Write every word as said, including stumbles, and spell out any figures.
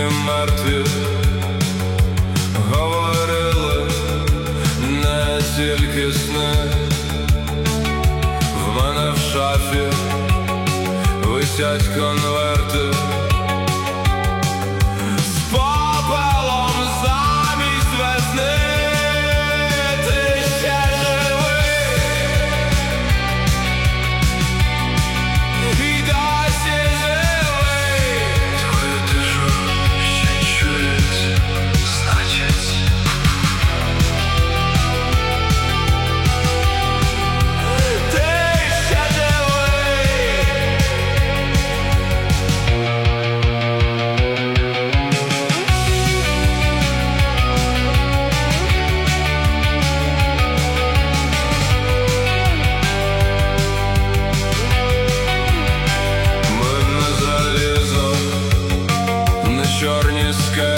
мертві говорили не тільки сни. В мене в шафі висять конверти з попелом замість весни. Ти ще живий і досі живий. Твоя тиша ще чується, значить ти ще живий. Ми не залізо, не чорні скелі.